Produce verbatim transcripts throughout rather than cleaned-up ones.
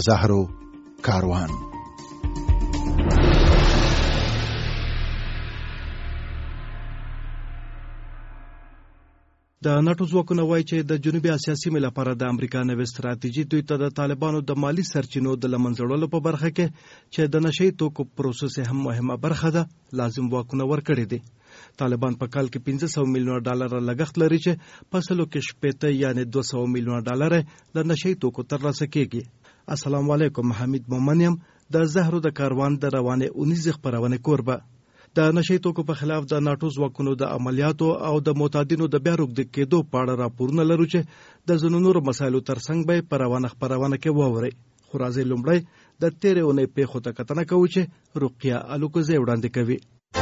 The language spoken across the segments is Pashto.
زهرو کاروان. د ناتو ځواکونه وایي چې د جنوبي اسیا سیمې لپاره د امریکا نوې ستراتیژي دوی ته د طالبانو د مالی سرچینو د له منځه وړلو په برخه کې چې د نشهیي توکو پروسس هم مهمه برخه ده لازم واکونه ورکړي دي. طالبان په کال کې پنځه سوه میلیونه ډالر لګښت لري چې په سلو کې شپېته یعنې دوه سوه میلیونه ډالر د نشهیي توکو ترلاسه کیږي. السلام علیکم، حمید مومن یم د زهرو د کاروان د روانې اونیزې خپرونې کوربه. د نشهیي توکو په خلاف د ناټو ځواکونو د عملیاتو او د معتادینو د بیا روږدي کېدو په اړه راپورونه لرو چې د ځینو نورو مسایلو ترڅنګ به په روانه خپرونه کې واورئ. خو راځئ لومړی د تېرې اونۍ پیښو ته کتنه کوو چې رقیه الوکوزی وړاندې کوي.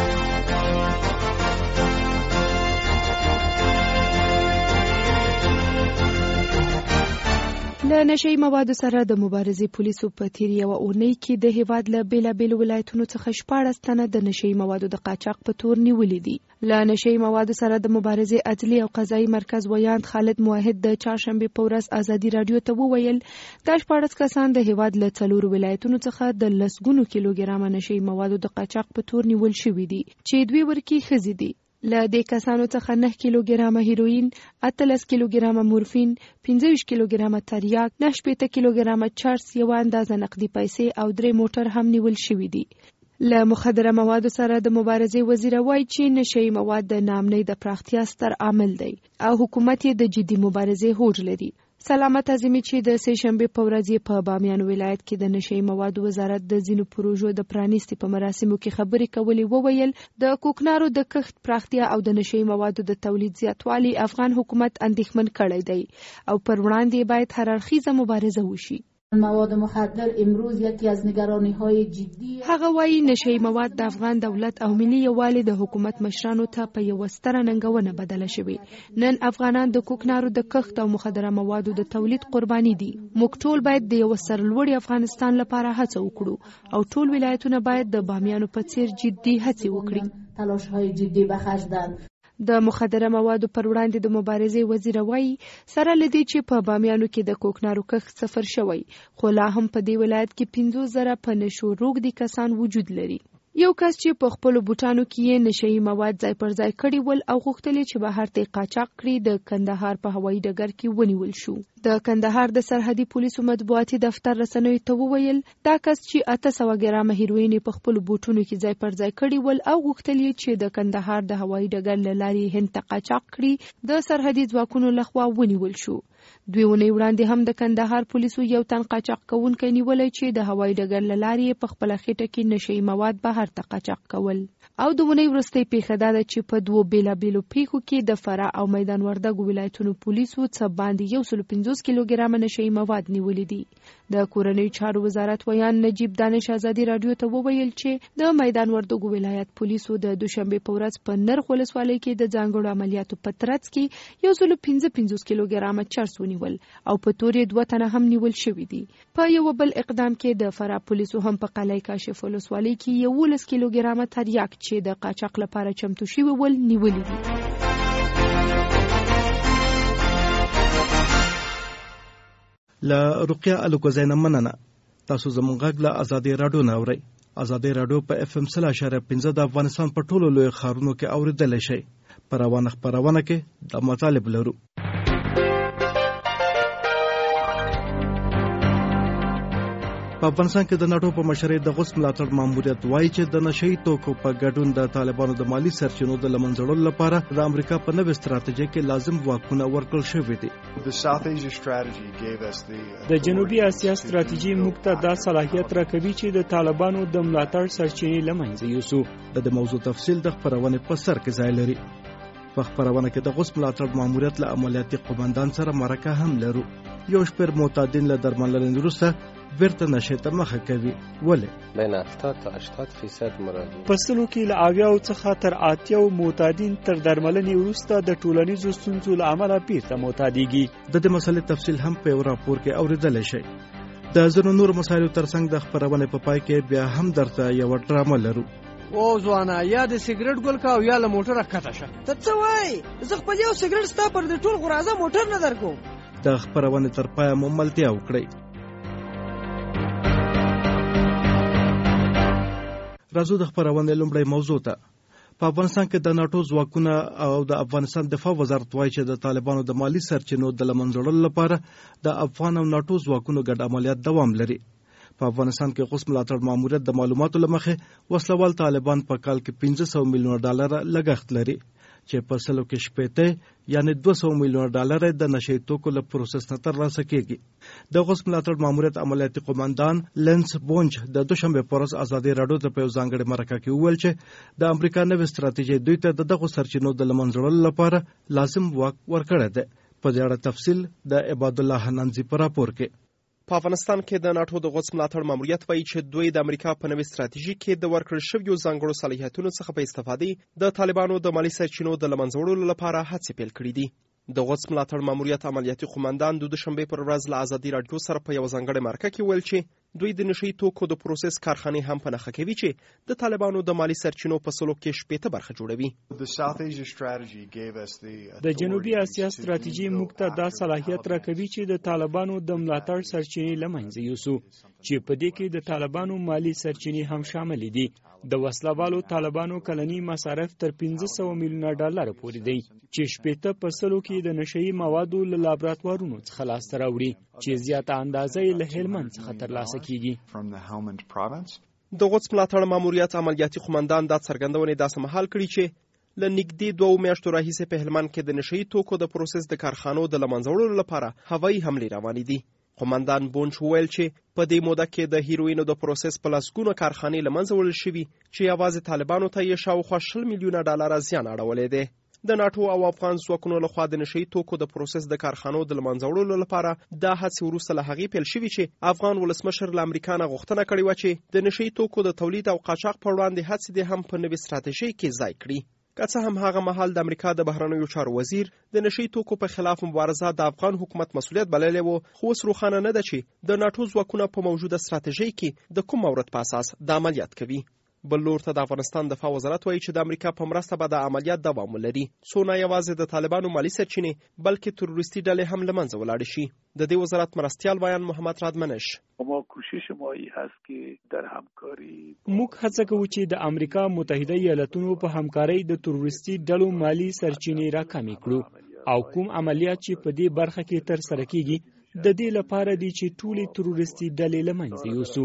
له نشهیي موادو سره د مبارزې پولیسو په تیر یوه اونۍ کې د هیواد له بیلابیلو ولایتونو څخه شپاړس تنه د نشهیي موادو د قاچاق په تور نیولي دي. له نشهیي موادو سره د مبارزې عدلي او قضایي مرکز ویاند خالد موحد د چهارشنبې په ورځ ازادي راډیو ته وویل دا شپاړس کسان د هیواد له څلورو ولایتونو څخه د لسګونو کیلوګرامه نشهیي موادو د قاچاق په تور نیول شوي دي چې دوی ورکې ښځې دي. له دې کسانو څخه نه کیلوګرامه هیروین، اتلس کیلوګرامه مورفین، پنځه ویشت کیلوګرامه تریاک، نه شپېته کیلوګرامه چرس، یوه اندازه نقدي پیسې او درې موټر هم نیول شوي دي. له مخدره موادو سره د مبارزې وزیره وایي چې نشهیي مواد د ناامنۍ د پراختیا ستر عامل دی او حکومت یې د جدي مبارزې هوډ لري. سلامت اعظمي چې د سه شنبې په ورځ یې په بامیان ولایت کې د نشهیي موادو وزارت د ځینو پروژو د پرانیستي په مراسمو کې خبرې کولې وویل د کوکنارو د کښت پراختیا او د نشهیي موادو د تولید زیاتوالی افغان حکومت اندېښمن کړی دی او پر وړاندې باید هر اړخیزه مبارزه وشي. مواد مخدر امروز یکی از نگرانی‌های جدی. هغه وایي نشهیي مواد د افغان دولت او ملي یووالي د حکومت مشرانو ته په یوه ستره ننګونه بدله شوې. نن افغانان د کوکنارو د کښت او مخدره موادو د تولید قرباني دي. موږ ټول باید د یو سرلوړي افغانستان لپاره هڅه وکړو او ټول ولایتونه باید د بامیانو په څیر جدي هڅې وکړي. تلاش‌های جدی به خرج دهند. د مخدره موادو پر وړاندې د مبارزې وزیره وایي سره له دې چې په بامیانو کې د کوکنارو کښت صفر شوی، خو لا هم په دې ولایت کې پنځوس زره په نشو روږدي کسان وجود لري. یو کس چې په خپلو بوټانو کې یې نشهیي مواد ځای پر ځای کړي ول او غوښتل چې بهر ته قاچاق کړي د کندهار په هوایي ډګر کې ونیول شو. د کندهار د سرحدي پولیسو مطبوعاتي دفتر رسنیو ته وویل دا کس چې اته سوه ګرامه هیروین په خپلو بوټونو کې ځای پر ځای کړي ول او غوښتل چې د کندهار د هوایي ډګر له لارې هند ته قاچاق کړي د سرحدي ځواکونو لخوا ونیول شو. دوی ونې وړاندې هم د کندهار پولیسو یو تن قاچاق کوونکی نیولی چې د هوایي ډګر له لارې په خپله خېټه کې نشهیي مواد بهر ته قاچاق کول. او د ونې وروستۍ پیښه دا ده چې په دوو بېلابېلو پیښو کې د فراه او میدان وردګو ولایتونو پولیسو څه باندې یو سلو پنځوس کیلوګرامه نشهیي مواد نیولي دي. د کورنیو چارو وزارت ویان نجیب دانش ازادي راډیو ته وویل چې د میدان وردګو ولایت پولیسو د دوشنبې په ورځ په نرخ ولسوالۍ کې د ځانګړو عملیاتو په ترڅ کې یو سلو پنځه پنځوس کیلوګرامه چرس ونیول او په تورې دوه تنه هم نیول شوي دي. په یو بل اقدام کې د فراه پولیسو هم په قلعه کاشف ولسوالۍ کې یولس کیلوګرامه تریاک چې د قاچاق لپاره چمتو شوي ول نیولي دي. له رقیه الوکوزی نه مننه. تاسو زموږ غږ له ازادي راډیو نه اورئ. ازادي راډیو په اف ام سل اشاریه پنځه د افغانستان په ټولو لویو ښارونو کې اورېدلی شئ. په روانه خپرونه کې د مطالب لرو. په افغانستان کې د ناټو په مشرۍ د غوث ملاتړ ماموریت وایي چې د نشهیي توکو په ګډون د طالبانو د مالی سرچینو د له منځه وړلو لپاره د امریکا په نوې ستراتیژۍ کې لازم واکونه ورکړل شوي دي. د جنوبي اسیا ستراتیژي موږ ته دا صلاحیت راکوي چې د طالبانو د ملاتړ سرچینې له منځه یوسو. د دې موضوع تفصیل د خپرونې په سر کې ځای لري. په خپرونه کې د غوث ملاتړ ماموریت له عملیاتي قومندان سره مرکه هم لرو. یو شمېر معتادین له درملنې وروسته بیرته نشې ته مخه کوي. ولې؟ بین هفتاد تا هشتاد فیصد مراجع په سلو کې له اویاو څخه تر اتیاو معتادین تر درملنې وروسته د ټولنیزو ستونزو له امله بیرته معتادیږي. د دې مسلې تفصیل هم په یو راپور کې اورېدلی شئ. د ځینو نورو مسایلو ترڅنګ د خپرونې په پای کې بیا هم درته یوه ډرامه لرو. او ځوانه یا د سیګریټ ګل کا او یا له موټره کښته شه. ته څه وایې؟ زه خپل یو سیګریټ ستا پر د ټول غرازه موټر نه درکوم. د خپرونې تر پایه مو ملتیا وکړئ. راځو د خپرونې لومړی موضوع ته. په افغانستان کې د ناټو ځواکونه او د افغانستان دفاع وزارت وایي چې د طالبانو د مالی سرچینو د له منځه وړلو لپاره د افغان او ناټو ځواکونو ګډ عملیات دوام لري. په افغانستان کې قوس ملاتړ ماموریت د معلوماتو له مخې وسلوال طالبان په کال کې پنځه سوه میلیونه ډالر لګښت لري چې په سلو کې شپېته یعنې دوه سوه میلیونه ډالر د نشهیي توکو له پروسس نه ترلاسه کېږي. د قوس ملاتړ ماموریت عملیاتي قومندان لینس بونج د دوشنبې په ورځ ازادي راډیو ته په یو ځانګړې مرکه کې وویل چې د امریکا نوې ستراتیژي دوی ته د دغو سرچینو د له منځه وړلو لپاره لازم واک ورکړی دی. په دې اړه تفصیل د عبادالله حنانزي په راپور کې. په افغانستان کې د ناټو د قوس ملاتړ ماموریت وایي چې دوی د امریکا په نوې ستراتیژي کې د ورکړل شویو ځانګړو صلاحیتونو څخه په استفادې د طالبانو د مالی سرچینو د له منځه وړلو لپاره هڅې پیل کړې دي. د قوس ملاتړ ماموریت عملیاتي قومندان د دوشنبې پر ورځ له ازادي راډیو سره په یو ځانګړې مرکه کې ویل چې دوی د نشهیي توکو د پروسس کارخانې هم په نښه کوي چې د طالبانو د مالی سرچینو په سلو کې شپېته برخه جوړوي. د جنوبي اسیا ستراتیژي موږ ته دا صلاحیت راکوي چې د طالبانو د ملاتړ سرچینې له منځه یوسو چې په دې کې د طالبانو مالی سرچینې هم شامل دي. د وسلوالو طالبانو کلنی مصارف تر پنځه سوه میلیونه ډالر پورې دي چې شپېته په سلو کې د نشهیي موادو له لابراتوارونو څخه لاسته راوړي چې زیاته اندازه یې له هلمند څخه ترلاسه کیږي. د قوس ملاتړ ماموریت عملیاتي قومندان دا څرګندونې داسې مهال کړي چې له نږدې دوو میاشتو راهیسې په هلمند کې د نشهیي توکو د پروسس د کارخانو د له منځه وړلو لپاره هوایي حملې روانې دي. قومندان بونچ وویل چې په دې موده کې د هیروینو د پروسس په لسګونه کارخانې له منځه وړل شوي چې یوازې طالبانو ته یې شاوخوا شل میلیونه ډالره زیان اړولی دی. د ناټو او افغان ځواکونو لخوا د نشهیي توکو د پروسس د کارخانو د له منځه وړلو لپاره دا هڅې وروسته له هغې پیل شوي چې افغان ولسمشر له امریکا نه غوښتنه کړې وه چې د نشهیي توکو د تولید او قاچاق پر وړاندې هڅې دې هم په نوې ستراتیژۍ کې ځای کړي. که څه هم هغه مهال د امریکا د بهرنیو چارو وزیر د نشهیي توکو په خلاف مبارزه د افغان حکومت مسؤلیت بللی و، خو اوس روښانه نه ده چې د ناټو ځواکونه په موجوده ستراتیژۍ کې د کوم مورد په اساس د عملیات کوي. بل لور ته د افغانستان دفاع وزارت وایي چې د امریکا په مرسته به د عملیات دوام ولري، څو نه یوازې د طالبانو مالی سرچینې بلکې تروریستي ډلې هم له منځه ولاړې شي. د دې وزارت مرستیال ویان محمد رادمنش: موږ هڅه کوو چې د امریکا متحده ایالاتونو په همکارۍ د تروریستي ډلو مالی سرچینې راکمې کړو او کوم عملیات چې په دې برخه کې ترسره کیږي د دې لپاره دي چې ټولې تروریستي ډلې له منځه یوسو.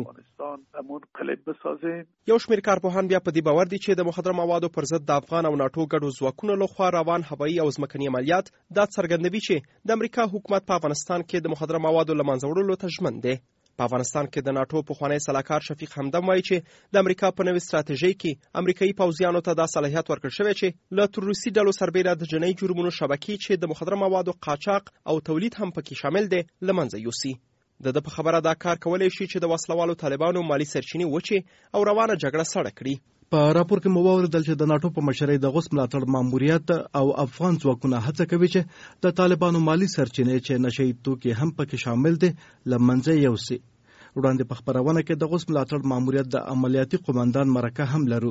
یو شمېر کارپوهان بیا په دې باور دي چې د مخدره موادو پر ضد د افغان او ناټو ګډو ځواکونو لخوا روان هوایي او ځمکني عملیات دا څرګندوي چې د امریکا حکومت په افغانستان کې د مخدره موادو له منځه وړلو ته ژمن دی. په افغانستان کې د ناټو پخوانی سلاکار شفیق همدم وایي چې د امریکا په نوې ستراتیژۍ کې امریکایي پوځیانو ته دا صلاحیت ورکړل شوی چې له تروریستي ډلو سربیره د جنایي جرمونو شبکې چې د مخدره موادو قاچاق او تولید هم پکې شامل دی له منځه یوسي. د ده په خبره دا کار کولی شي چې د وسلوالو طالبانو مالی سرچینې وچې او روانه جګړه سړه کړي. په راپور کې مو واوریدل چې د ناټو په مشرۍ د قوس ملاتړ ماموریت او افغان ځواکونه هڅه کوي چې د طالبانو مالی سرچینې چې نشهیي توکي هم پکې شامل دي له منځه یوسي. وړاندې په خبرونه کې د قوس ملاتړ ماموریت د عملیاتي قومندان مرکه هم لرو.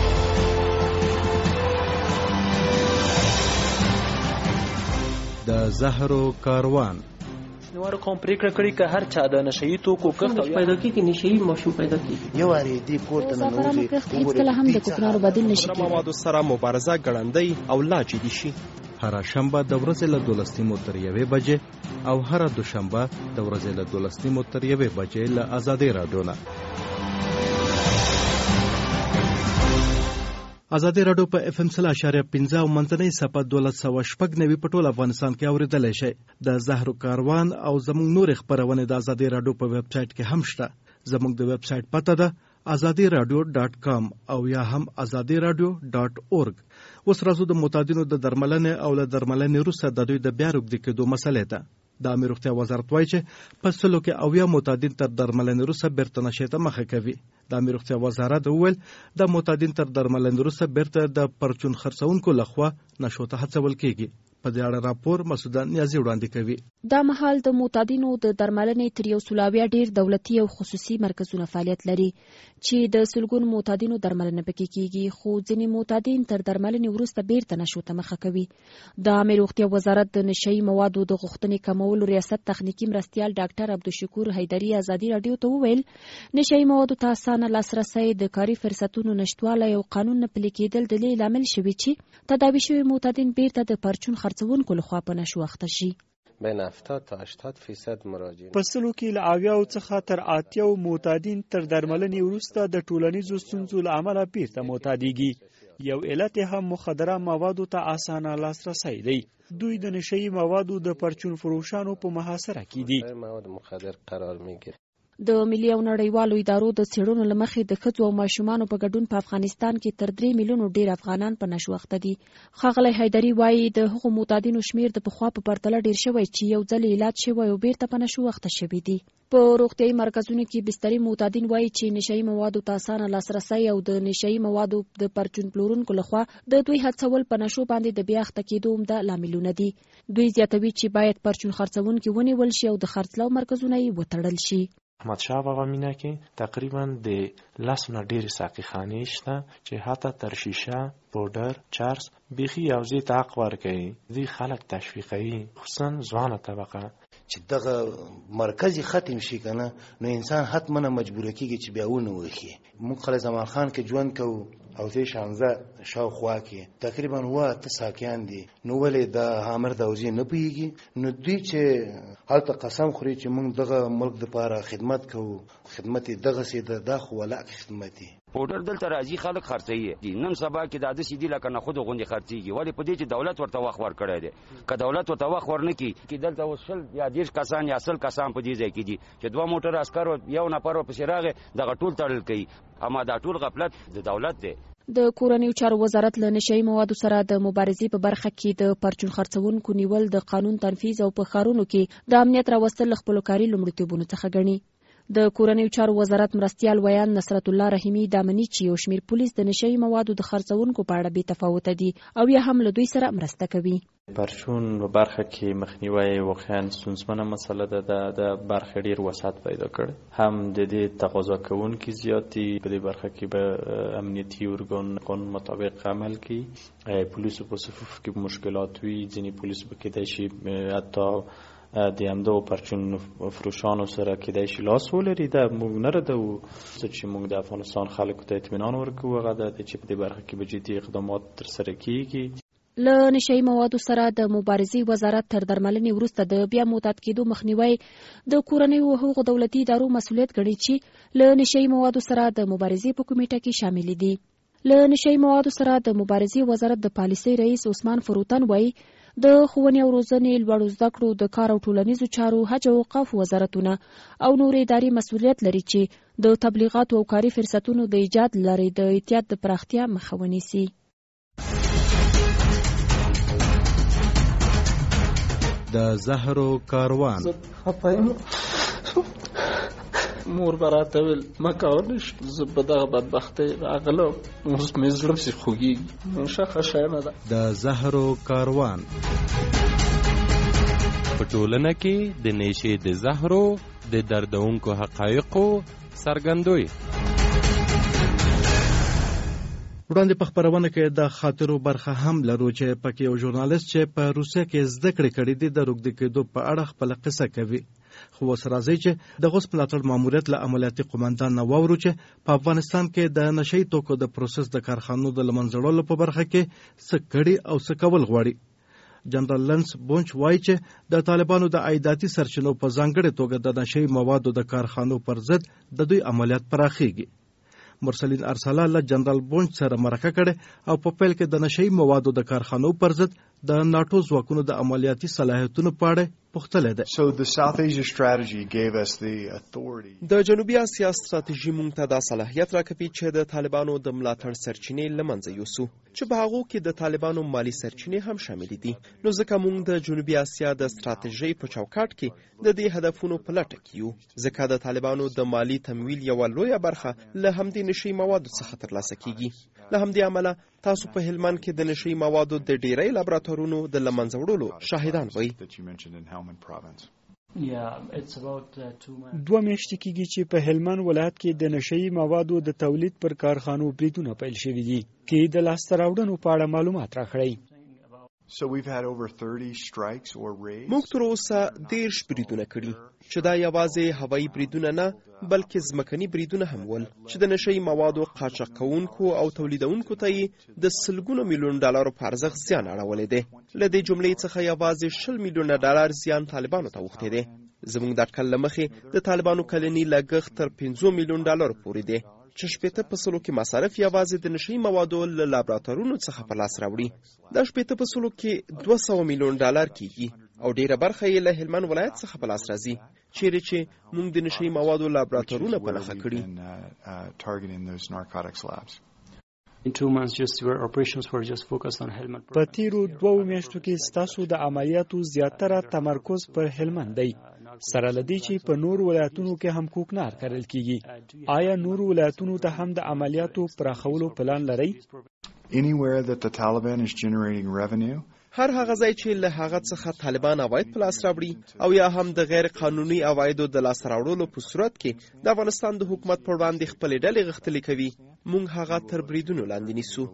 د زهرو کاروان نواره کوم پریکړه کړې که هر چا د نشهیي توکو کښت پیدا کېږي نشهیي ماشوم پیدا کېږي یو وارې دې کور ته ننوځي هېڅکله هم د کوکنارو بدیل نشي کېدی. موادو سره مبارزه ګړندۍ او لا جدي شي. هر شنبه د ورځې له دولس نیمو تر یوې بجې او هر دوشنبه د ورځې له دولس نیمو تر یوې بجې له ازادي راډیو نه. ازادي راډیو په اف ام سل اشاریه پنځه او منځنۍ صفه دولس سوه شپږ نوي په ټول افغانستان کې اورېدلی شئ. د زهرو کاروان او زموږ نورې خپرونې د ازادي راډیو په ویب سایټ کې هم شته. زموږ د ویب سایټ پته ده ازادي راډیو ډاټ کام او یا هم ازادي راډیو ډاټ اورګ. اوس راځو د معتادینو د درملنې او له درملنې وروسته د دوی د بیا روږدي کېدو مسلې ته. د امیر روغتیا وزارت وایي چې په سلو کې اویا معتادین تر درملنې وروسته بیرته نشې ته مخه کوي. د امیر روغتیا وزارت وویل د معتادین تر درملنې وروسته بیرته د پرچون خرڅونکو لخوا نشو ته هڅول کېږي. په دې اړه راپور مسعود نیازی وړاندې کوي. دا مهال د معتادینو د درملنې تر یو سلاویا ډیر دولتي او خصوصي مرکزونه فعالیت لري چې د سلګونو معتادینو درملنه پکې کیږي، خو ځینې معتادین تر درملنې وروسته بیرته نشو ته مخه کوي. د عامه روغتیا وزارت د نشئی موادو د غوښتنې کمولو ریاست تخنیکی مرستیال ډاکټر عبدالشکور حیدري ازادي رادیو ته وویل نشئی موادو ته اسانه لاسرسی د کاري فرصتونو نشټوالی او قانون نه پلي کېدل د دې لامل شوي چې تداوي شوي معتادین بیرته د پرچون خرڅوونکو لخوا په نشو اخته شي. بین هفتاد تا هشتاد فیصد مراجعین په سلو کې له اویاو څخه تر اتیاو معتادین تر درملنې وروسته د ټولنیزو ستونزو له امله بیرته معتادیږي. یو علت هم مخدره موادو ته اسانه لاسرسی دی. دوی د نشئی موادو د پرچون فروشانو په محاصره کې دي. مواد مخدر قرار میگیره. د ملي او نړیوالو ادارو د څېړنو له مخې د ښځو او ماشومانو په ګډون په افغانستان کې تر درې میلیونو ډیر افغانان په نشو اخته دي. ښاغلی حیدري وایي د هغو معتادینو شمیر د پخوا په پرتله ډیر شوی چې یو ځل علاج شوی او بیرته په نشو اخته شوي دي. په روغتیايي مرکزونو کې بستري معتادین وایي چې نشئی موادو ته اسانه لاسرسی او د نشئی موادو د پرچون پلورونکو لخوا د دوی هڅول په نشو باندې د بیا اخته کېدو عمده لاملونه دي. دوی زیاتوي چې باید پرچون خرڅوونکي ونیول شي او د خرڅلاو مرکزونه یې وتړل شي. احمدشاه بابا مینه کې تقریبا د لس نه ډېرې ساقي خانې شته چې حتی تر شیشه، پوډر، چرس بیخي یو ځای ته حق ورکوي. دوی خلک تشویقوي، خصوصا ځوانه طبقه چې دغه مرکزي ختم شي کنه نو انسان حتما مجبور کیږي چې بیا ونه وخی. موږ خلک زمان خان کې ژوند کوو او دې شانزه شاوخوا کې تقریبا وا ته ساکیان دي نو ولې د هامر د اوزي نه پیږي. نو دوی چې هلته قسم خوري چې موږ دغه ملک لپاره خدمت کوو، خدمت دغه سي د خو ولا خدمت دي. پوډر دلته راځي خلک خرڅوي. نن سبا کې د عادت سیدی لکه نه خود غوندي خرڅيږي. ولی په دې چې دولت ورته وخت ورکړی دی. که دولت ورته وخت ورنکي کې دلته وشل یا دیش کسان یا اصل کسان په دې ځای کې دي چې دوه موټر عسكر یو نفر په شراغه دغه ټول تړل کوي. اما دا ټول غفلت د دولت دی. د کورنیو چارو وزارت له نشئی موادو سره د مبارزې په برخه کې د پرچون خرڅوونکو نیول د قانون تنفیذ او په ښارونو کې د امنیت راوستل خپل کاري لومړیتوبونو څخه ګڼي. د کورنیو چارو وزارت مرستیال ویان نصرت الله رحیمی د امنی چې یو شمیر پولیس د نشئی موادو د خرڅوونکو په اړه بې تفاوت دي او یا هم له دوی سره مرسته کوي. پرچون په برخه کې مخنیوي واقعا ستونزمنه مسله ده. د برخه ډیر وسعت پیدا کړ. هم د دې تقاضا کوونکي زیاتی په دې برخه کې به امنیتي ارګان قانون مطابق عمل کوي. پولیسو په صفوف کې مشکلات وي. ځینې پولیسو به کېدای شي حتی د همدغو پرچون فروشانو سره کېدای شي لاس ولري. دا موږ نه ردو چې موږ د افغانستان خلکو ته اطمینان ورکوو هغه ده چې په دې برخه کې به جدي اقدامات ترسره کیږي. له نشئی موادو سره د مبارزې وزارت تر درملنې وروسته د بیا معتاد کېدو مخنیوی د کورنیو حقوقو دولتي ادارو مسؤلیت ګڼي چې له نشئی موادو سره د مبارزې په کمیټه کې شامل دي. له نشئی موادو سره د مبارزې وزارت د پالیسۍ رئیس عثمان فروتن وایي د ښوونې او روزنې، لوړو زده کړو، د کار او ټولنیزو چارو، حج او اوقاف وزارتونه او نور اداري مسؤلیت لري چې د تبلیغاتو او کاري فرصتونو د ایجاد لري د اعتیاد د پراختیا مخه ونیسي. د زهرو کاروان مور براته ویل ما کاونش زه په دغه بدبختۍ راغلم اوس مې زړه پسې خوږېږي. ښه ښه ده. د زهرو کاروان په ټولنه کې د نشې د زهرو د دردونکو حقایقو څرګندوي. وړاندې په خپرونه کې د خاطرو برخه هم لرو چې پکې یو ژورنالیست چې په روسیه کې زده کړې کړې دي د روږدي کېدو په اړه خپله قصه کوي. خو اوس راځئ چې د غوث ملاتړ ماموریت له عملیاتي قومندان نه واورو چې په افغانستان کې د نشئی توکو د پروسس د کارخانو د له منځه وړلو په برخه کې څه کړي او څه کول غواړي. جنرال لنس بونچ وایي چې د طالبانو د عایداتي سرچینو په ځانګړې توګه د نشئی موادو د کارخانو پر ضد د دوی عملیات پراخیږي. مرسلین ارسلا له جنرال بونچ سره مرکه کړې او په پیل کې د نشئی موادو د کارخانو پر ضد د ناټو ځواکونو د عملیاتي صلاحیتونو په اړه پوښتنه ده. د جنوبي اسیا ستراتیژي موږ ته دا صلاحیت راکوي چې د طالبانو د ملاتړ سرچینې له منځه یوسو چې په هغو کې د طالبانو مالی سرچینې هم شامل دي. نو ځکه موږ د جنوبي اسیا د ستراتیژۍ په چوکاټ کې د دې هدفونو په لټه کې یو. ځکه د طالبانو د مالی تمویل یوه لویه برخه له همدې نشئی موادو څخه ترلاسه کیږي. له همدې امله تاسو په هلمند کې د نشئی موادو د ډیری لابراتوار لابراتوارونو د له منځه وړلو شاهدان وي. دوه میاشتې کېږي چې په هلمند ولایت کې د نشهیي موادو د تولید پر کارخانو بریدونه پیل شوي دي. کې د لاسته راوړنو په اړه معلومات راکړئ. موږ تر اوسه دېرش بریدونه کړي چې دا یوازې هوایي بریدونه نه بلکې ځمکني بریدونه هم ول چې د نشهیي موادو قاچاق کوونکو او تولیدونکو ته یې د سلګونو میلیون ډالرو په ارزښت زیان اړولی دی. له دې جملې څخه یوازې شل میلیونه ډالر زیان طالبانو ته اوښتی دی. زموږ د اټکل له مخې د طالبانو کلني لګښت تر پنځه میلیون ډالرو پورې دی چې شپېته په سلو کې مصارف یوازې د نشهیي موادو له لابراتوارونو څخه په لاس راوړي. دا شپېته په سلو کې دوه سوه میلیون ډالر کېږي او ډیره برخه یې له هلمند ولایت څخه په لاس راځي چیرې چې موږ د نشهیي موادو لابراتوارونه په نښه کړي. په تیرو دوو میاشتو کې ستاسو د عملیاتو زیاتره تمرکز پر هلمند دی. سره لدی چې په نور ولایتونو کې هم کوکنار کرل کیږي. آیا نور ولایتونو ته هم د عملیاتو پراخولو پلان لرئ؟ هر هغه ځای چې له هغه څخه طالبان عواید په لاس راوړي او یا هم د غیر قانوني عوایدو د لاس راوړلو په صورت کې د افغانستان د حکومت پر وړاندې خپلې ډلې غښتلې کوي، موږ هغه تر بریدونو لاندې نیسو.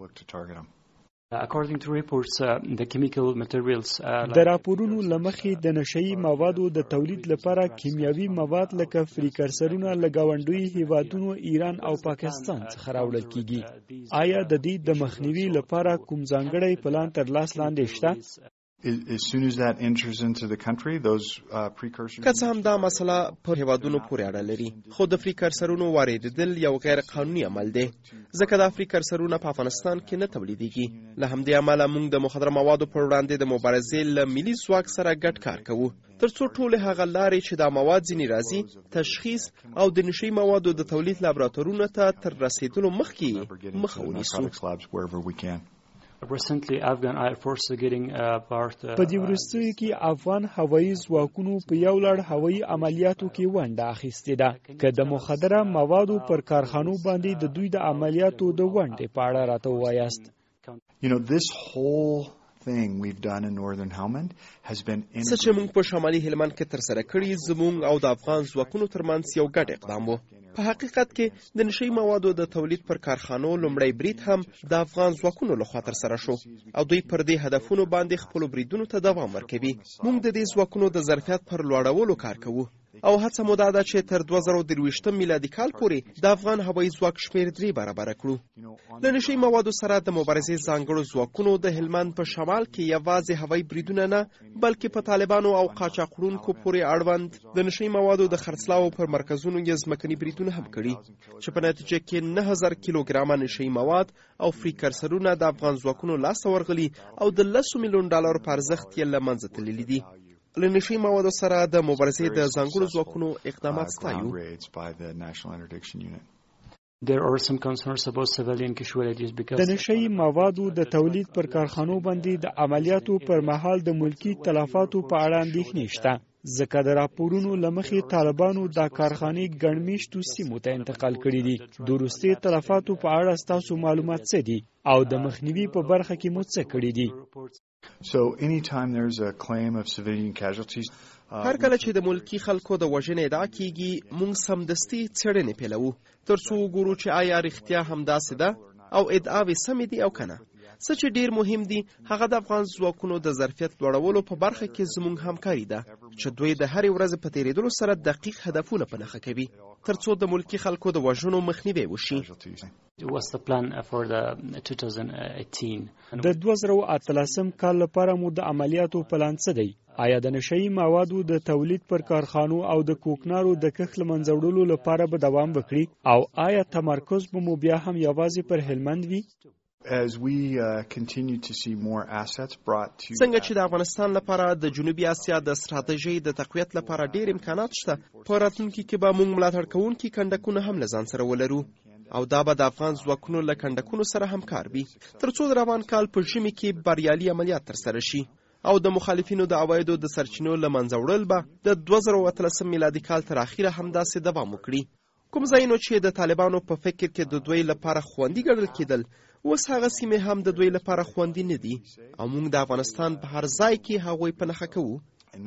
د راپورونو له مخې د نشهیي موادو د تولید لپاره کیمیاوي مواد لکه فریکرسرونه له ګاونډیو هیوادونو ایران او پاکستان څخه راوړل کیږي. آیا د دې د مخنیوي لپاره کوم ځانګړی پلان تر لاس لاندې شته؟ که څه هم دا مسله په هیوادونو پورې اړه لري، خو د فریکرسرونو واردېدل یو غیر قانوني عمل دی ځکه دا فریکرسرونه په افغانستان کې نه تولیدېږي. له همدې امله موږ د مخدره موادو پر وړاندې د مبارزې له ملي ځواک سره ګډ کار کوو تر څو ټولې هغه لارې چې دا مواد ځینې راځي تشخیص او د نشهیي موادو د تولید لابراتوارونو ته تر رسېدلو مخکې مخه ونیسو. په دې وروستیو کې افغان هوایي ځواکونو په یو لړ هوایي عملیاتو کې ونډه اخیستې ده. که د مخدره موادو پر کارخانو باندې د دوی د عملیاتو د ونډې په اړه راته ووایاست. څه چې موږ په شمالي هلمند کې ترسره کړي زموږ او د افغان ځواکونو ترمنځ یو ګډ اقدام و. په حقیقت کې د نشهیي موادو د تولید پر کارخانو لومړی برید هم د افغان ځواکونو لخوا ترسره شو او دوی پر دې هدفونو باندې خپلو بریدونو ته دوام ورکوي. موږ د دې ځواکونو د ظرفیت پر لوړولو کار کوو او هڅه مو دا ده چې تر دوه زره درویشتم میلادي کال پورې د افغان هوایي ځواک شمېر درې برابره کړو. له نشهیي موادو سره د مبارزې ځانګړو ځواکونو د هلمند په شمال کې یوازې هوایي بریدونه نه بلکې په طالبانو او قاچاق وړونکو پورې اړوند د نشهیي موادو د خرڅلاو پر مرکزونو یې ځمکني بریدونه هم کړي چې په نتیجه کې نه هزار کیلوګرامه نشهیي مواد او فریکرسرونه د افغان ځواکونو لاسته ورغلي او د لسو میلیون ډالرو په ارزښت یې له منځه تللي دي. له نشهیي موادو سره د مبارزې د ځانګړو ځواکونو اقدامات ستایو. د نشهیي موادو د تولید پر کارخانو باندې د عملیاتو پر مهال د ملکی تلفاتو په اړه اندېښنې شته ځکه د راپورونو له مخې طالبانو دا کارخانې ګڼ میشتو سیمو ته انتقال کړي دي. د وروستي تلفاتو په اړه ستاسو معلومات څه دي او د مخنیوي په برخه کې مو څه کړي دي؟ هر کله چې د ملکی خلکو د وژنې ادعا کیږي موږ سمدستي څېړنې پیلوو تر څو وګورو چې آیا رښتیا همداسې ده او ادعاوې سمې دي او کنه. څه چې ډیر مهم دي هغه د افغان ځواکونو د ظرفیت لوړولو په برخه کې زموږ همکاري ده چې دوی د هرې ورځې په تیریدلو سره دقیق هدفونه په نښه کوي تر څو د ملکی خلکو د وژنو مخنیوی وشي. د دوه زره اتلسم کال لپاره مو د عملیاتو پلان څه دی؟ آیا د نشهیي موادو د تولید پر کارخانو او د کوکنارو د کښت له منځه وړلو لپاره به دوام وکړي او آیا تمرکز به مو بیا هم یوازې پر هلمند وي؟ څنګه چې د افغانستان لپاره د جنوبي اسیا د ستراتیژۍ د تقویت لپاره ډیر امکانات شته، په راتلونکي کې به موږ ملاتړ کوونکي کندکونه هم له ځان سره ولرو او دا به د افغان ځواکونو له کندکونو سره همکار وي تر څو د روان کال په ژمي کې بریالي عملیات ترسره شي او د مخالفینو د عوایدو د سرچینو له منځه وړل به د دوه زره اتلسم میلادي کال تر اخره همداسې دوام وکړي. کوم ځایونه چې د طالبانو په فکر کې د دوی لپاره خوندي ګڼل کېدل اوس هغه سیمې هم د دوی لپاره خوندي نه دي او موږ د افغانستان په هر ځای کې هغوی په نښه کوو.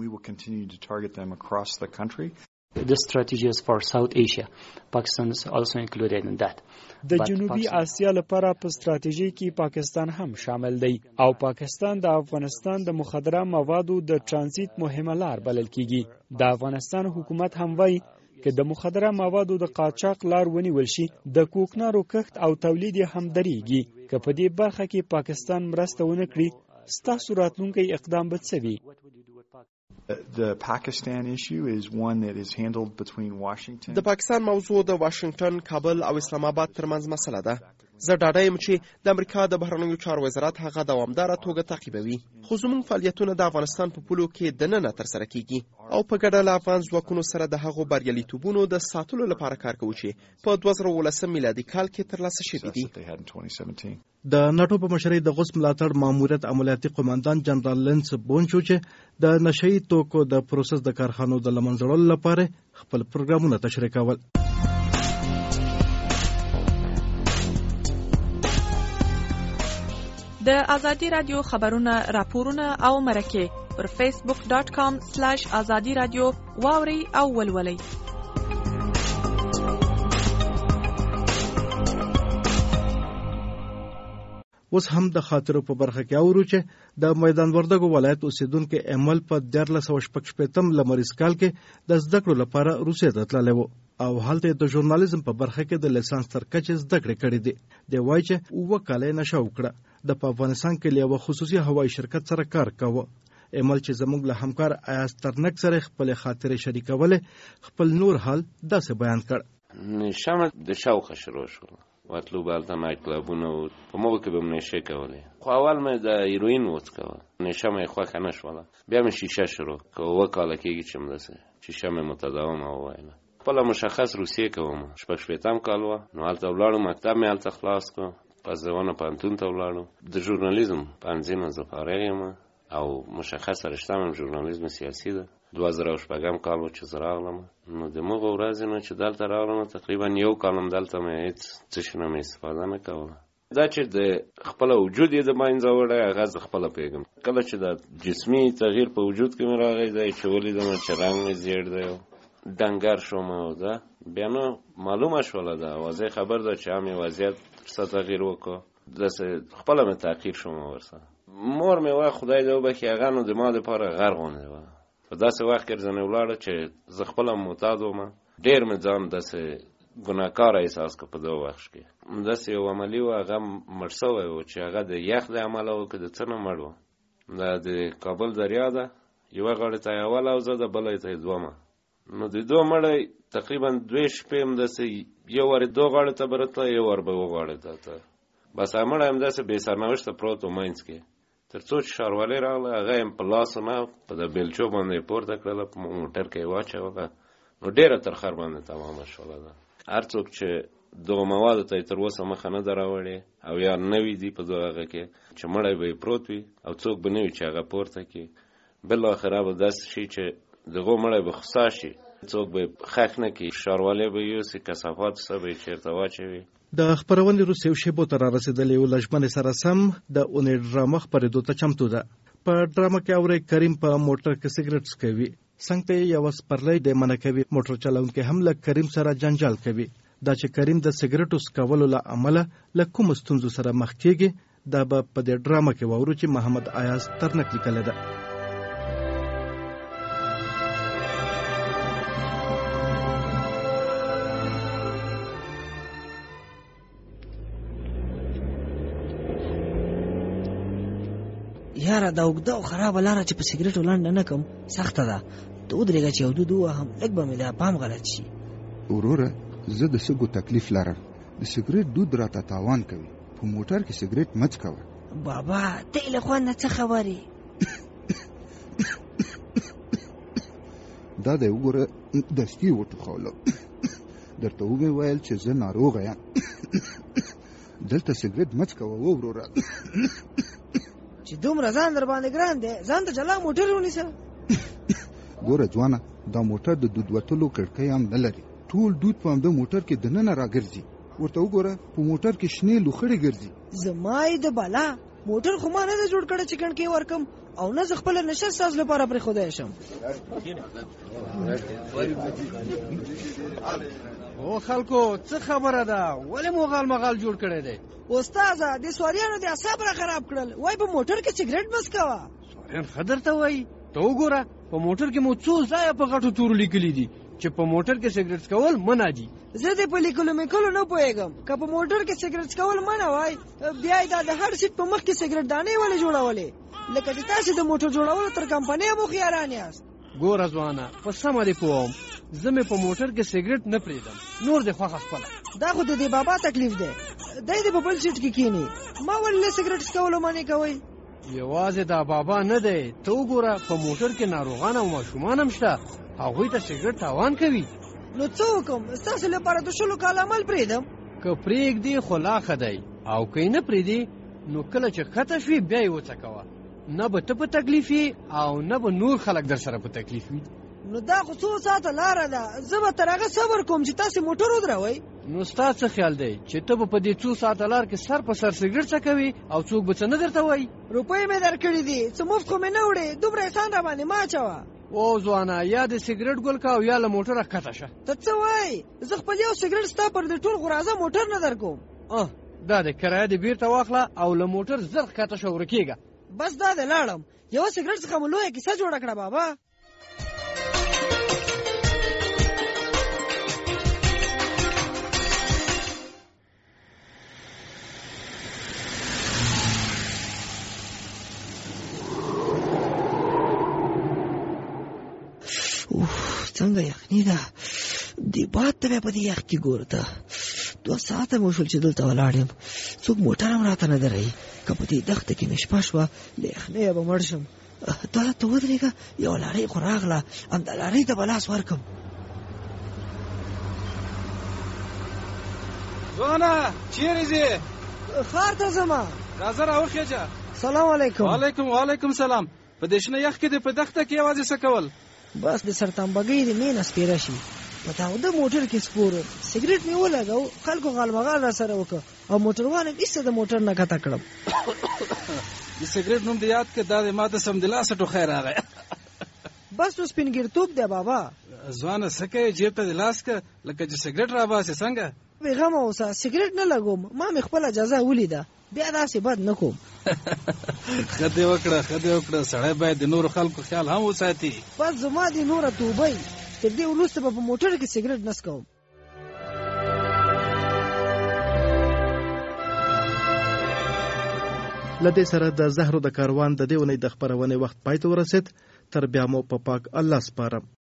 The strategies for South Asia, Pakistan is also included in that. د جنوبي آسیا لپاره په ستراتیژي کې پاکستان هم شامل دی او پاکستان د افغانستان د مخدره موادو د ترانزیت مهمه لار بلل کیږي. د افغانستان حکومت هم وایي که د مخدره موادو د قاچاق لار ونیول شي د کوکنارو کښت او تولید هم درېږي. که په دې برخه کې پاکستان مرسته ونه کړي ستاسو راتلونکی اقدام به څه وي؟ The Pakistan issue is one that is handled between Washington. د پاکستان موضوع د واشنگټن، کابل او اسلام آباد ترمنځ مسله ده. زه ډاډه یم چې د امریکا د بهرنیو چارو وزارت هغه دوامداره توګه تعقیبوي. خو زموږ فعالیتونه د افغانستان په پولو کې دننه ترسره کیږي او په ګډه له افغان ځواکونو سره د هغو بریالیتوبونو د ساتلو لپاره کار کوو چې په دوه زره اوولسم میلادي کال کې ترلاسه شوي دي. د ناټو په مشرۍ د غوث ملاتړ ماموریت عملیاتي قوماندان جنرال لینس بونچو چې د نشئی توکو د پروسس د کارخانو د لمنځړلو لپاره خپل پروګرامونه تشریح کول. د ازادي رادیو خبرونه، راپورونه او مرکه پر فیسبوک ډاٹ کام سلاش ازادي رادیو واوري او ولولئ. اوس هم د خاطرو په برخه کې اورو چې د میدان وردګو ولایت اوسیدونکو امل په دیارلس سوه شپږ شپېتم لمریز کال کې د زده کړو لپاره روسیې ته تللی و او هلته د ژورنالیزم په برخه کې د لیسانس تر کچې زده کړې کړې دي. دی وایي چې اووه کاله یې نشه وکړه. د په افغانستان کې له یوه خصوصي هوایي شرکت سره کار کاوه. امل چې زموږ له همکار ایاز ترنک سره خپل خاطرې شریکولې خپل نور حال داسې بیان کړ. نشه د شوقه شروع شو. وتلو بالته نایت کلابونه و په موقع کې به مې نشه کولې. خو اول مې د هیروین وڅکوه. نشه مې خوښه نه شوله. بیا مې شیشه شروع که اووه کاله کېږي چې همداسې شیشه مې متداومه وویله. خپله مشخص روسیې کوم. شپږ شپېتم کال وه. نو هلته ولاړو مکتب مې هلته خلاص کړو. پاسدوانه پوهنتون ته ولاړو. د ژورنالیزم پوهنځي نه زه فارغ یم او مشخصه رشته مې ژورنالیزم سیاسي ده. دوه زره او شپږم کال و چې زه راغلم. نو د مغه ورځې نه چې دلته راغلم تقریبا یو کال هم دلته مې هېڅ څه شي نه مې استفاده نه کوله. دا چې د خپله وجود یې د منځه وړی هغه زه خپله پوهېږم. کله چې د جسمي تغییر په وجود کې مې راغی دی چې ولیدم چې رنګ مې زیړ دی او ډنګر شوم او ده بیا نو معلومه شوله ده واضح خبر ده چې هم یې وضعیت څه تغییر وکړو. داسې خپله مې تغییر شوم ورسره. مور مې وایي خدای دې وبخښي هغه نو د ما دپاره غر غوندې وه. په داسې وخت کې ځنې ولاړه چې زه خپله معتاد وم. ډېر مې ځان داسې ګناهکاره احساس کړه په دغه وخت کې. داسې یو عملي و هغه مړ سوی و چې هغه د یخ د امله و که د څه نه مړ و. دا د کابل دریا ده. یوه غاړې ته یې اوله اوزه ده بله ته یې دومه. نو د دوه مړی تقریبا دوې شپې همداسې یو وارې دوه غاړې ته به راتله یو وار به اوه غاړې ته ته بس هغه مړی همداسې بې سرنوشته پروت و منځ کې. تر څو چې ښاروالۍ راغله هغه یې په لاسو نه په د بیلچو باندې یې پورته کړله په موټر کې یې واچوله. نو ډېره ترخر باندې تمامه شوله ده. هر څوک چې دغو موادو ته یې تر اوسه مخه نه ده راوړې او یا نوي دي په دغه هغه کې چې مړی به یې پروت وي او څوک به نه وي چې هغه پورته کړي. بالاخره به داسې شي چې دغو مړی به خوسا شي. څوک به خښ نه کړي. ښاروالۍ به یوسي کثافاتو څه به یې چېرته واچوي. د خپرونې وروسته شیبو ته رارسېدلې یو له ژمنې سره سم د اونۍ ډرامه خپرېدو ته چمتو ده. په ډرامه کې اورئ کریم په موټر کې سګرټ څکوي. څنګ ته یې یوه سپرلی دی منع کوي. موټر چلونکی هم له کریم سره جنجال کوي. دا چې کریم د سګرټو څکولو له امله له کومو ستونزو سره مخ کېږي دا به په دې ډرامه کې واورو چې محمد ایاز ترنک لیکلی ده. یاره دا اوږده او خرابه لاره چې په سګرټو لنډه نه کم سخته ده. ته ودرېږه چې یو دود ووهم لږ به مې دا پام غلط شي. وروره زه د سږو تکلیف لرم. د سګرټ دود راته تاوان کوي. په موټر کې سګرټ مه څکوه. بابا ته یې له خوند نه څه خبرې. دا دی وګوره دستي یې وټوخوله. درته ومې ویل چې زه ناروغه یم. دلته سګرټ مه څکوه و وروره. چې دومره ځان در باندې ګران دی ځان ته جلا موټر ونیسه. ګوره ځوانه دا موټر د دود وتلو کړکۍ هم نه لري. ټول دود په همده موټر کې دننه راګرځي. ورته وګوره په موټر کې شنې لوخړې ګرځي. زمای د بالا موټر خو ما نه جوړ کړی چې کڼ کې ورکم او نه خپل نشه ساز لپاره پر خدای شم. او خلکو څه خبره ده ولې مغال مغال جوړ کړی دی؟ استاد د سواریانو د اعصاب را خراب کړل. وای په موټر کې سیګریټ مس کاوه. سوریان خدر ته وای ته وګوره په موټر کې مو څو ځای په غټو تورو لیکلي دي چې په موټر کې سیګریټ کول منع دي. زه دې په لیکلو مې کولو نه پوهېږم. که په موټر کې سیګریټ کول منع وای بیا دا د هر سیټ په مخ کې سیګریټ دانې ولې جوړولې لکه چې تاسو د موټر جوړولو تر کمپنۍ مو خیاران یاست. ګوره ځوانه په سمه دې پوهوم زه مې په موټر کې سیګریټ نه پرېږدم نور دې خوښه خپله. دا خو د دې بابا تکلیف دی. دی دې په بل سیټ کې کښېني ما ولې سیګریټ څکولو منې کوئ؟ یوازې دا بابا نه دی ته وګوره په موټر کې ناروغان او ماشومان هم شته هغوی ته سیګریټ تاوان کوي. نو څه وکړم ستاسو لپاره د شلو کال عمل پرېږدم؟ که پرېږدي خو لا ښه دی او که یې نه پرېږدي نو کله چې ښکته شوي بیا یې وڅکوه. نه به ته په تکلیف یې او نه به نور خلک در سره په تکلیف وي. نو دا خو څو ساعته لاره ده زه به تر هغه صبر کوم چې تاسې موټر ودروئ. نو ستا څه خیال دی چې ته به په دې څو ساعته لار کې سر په سر سیګریټ څکوي او څوک به څه نه درته وایي؟ روپۍ مې درکړي دي څه مفت خو مې نه وړې دومره احسان را باندې مه اچوه. او ځوانه یا د سیګریټ ګل کا او یا له موټره ښکته شه. ته څه وایې زه خپل یو سیګریټ ستا پر دې ټول غرازه موټر نه در کوم. اه دا دی کرایه دې بیرته واخله او له موټر زر ښکته شه ورکېږه. بس دا دی لاړم. یو سیګریټ څخه مو لویه کیسه جوړه کړه بابا. څنګه یخني ده دی باد ته په دې یخ کې ګوره ته دوه ساعته مو شول چې دلته ولاړ یم څوک موټر هم راته نه درایي که په دې دښته کې مې شپه شوه له یخنۍ به مړ شم. دا ته ودرېږه یوه لارۍ خو راغله همدا لارۍ ته به لاس ورکړم. ځوانه چیرې ځې؟ ښار ته ځمه. راځه راوخېجه. سلام علیکم. وعلیکم وعلیکم سلام. په دې شنه یخ کې دې په دښته کې یوازې څه کول؟ بس د سرتمبګۍ د مې نه سپېره شي په تاوده موټر کې سپور سیګریټ مې ولګاو خلکو غالمغال را سره وکړه او موټروان یې ایسته د موټر نه کته کړم. د سیګریټ نوم دې یاد کړه دا د ما ته سمدلاسه ټوخی راغی. بس نو سپینګیرتوب دی بابا. ځوانه څه کوې جیب ته دې لاس کړه لکه چې سیګریټ راباسې څنګه؟ بېغمه اوسه سیګریټ نه لګوم ما مې خپله اجازه ولیده بیا داسې بد نه کوم. ښه دې وکړه ښه دې وکړه سړی باید د نورو خلکو خیال هم وساتي. بس زما دې نوره توبه تر دې وروسته به په موټر کې سیګریټ نه څکوم. له دې سره د زهرو د کاروان د دې اونۍ د خپرونې وخت پای ته ورسېد. تر بیا مو په پاک الله سپارم.